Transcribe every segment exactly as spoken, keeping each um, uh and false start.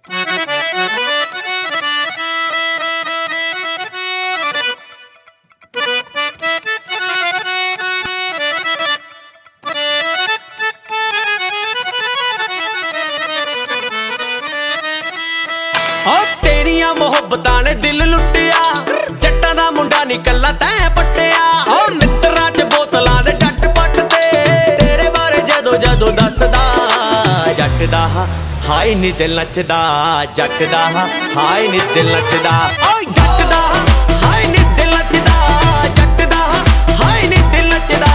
तेरिया मोहब्बतां ने दिल लुटिया, जट्टां दा मुंडा नी कल्ला तैं पट्टिया। मित्तरां च बोतलां दे डट पट ते तेरे बारे जदों जदों दसदा जट दा हाय नी दिल नचदा, जट दा हाय नी दिल नचदा। जट दा हाय नी दिल नचदा, जट दा हाय नी दिल नचदा।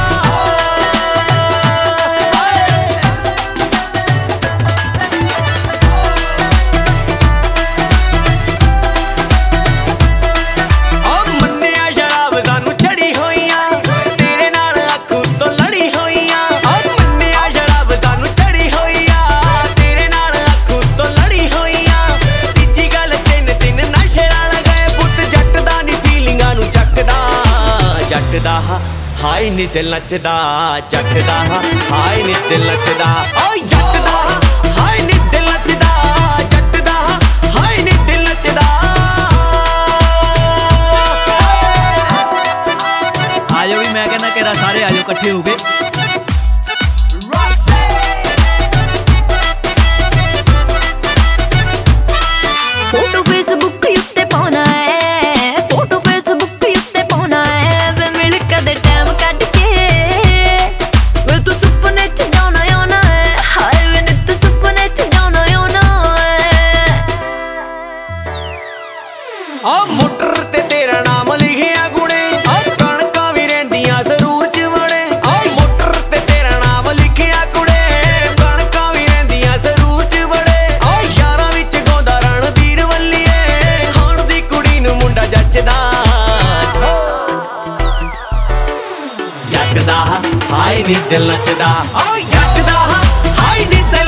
जट दा हाय नी दिल नचदा, जट दा हाय नी दिल नचदा। जट दा हाय नी दिल नचदा, जट दा हाय नी दिल नचदा। आजो भी मैं कहना कह रहा सारे आजो इकट्ठे हो गए। फोटो फेसबुक उत्ते पाना है, फोटो फेसबुक उत्ते पाना है। वे मिल कदे टाइम कट के वे तू सुपने च जाना आना है। हाय वे नित सुपने च जाना आना है। आ मोटर ते तेरा नाम लिखिया गुणे, कणकां भी रहिंदियां जरूर च वणे। मोटर ते तेरा नाम लिखिया गुणे, कणकां भी रहिंदियां जरूर च वणे। यारां विच गाउंदा रणबीर वल्लीए, हाण दी कुड़ी नूं मुंडा जचदा। जट दा हाय नी दिल नचदा, जट दा हाय नी दिल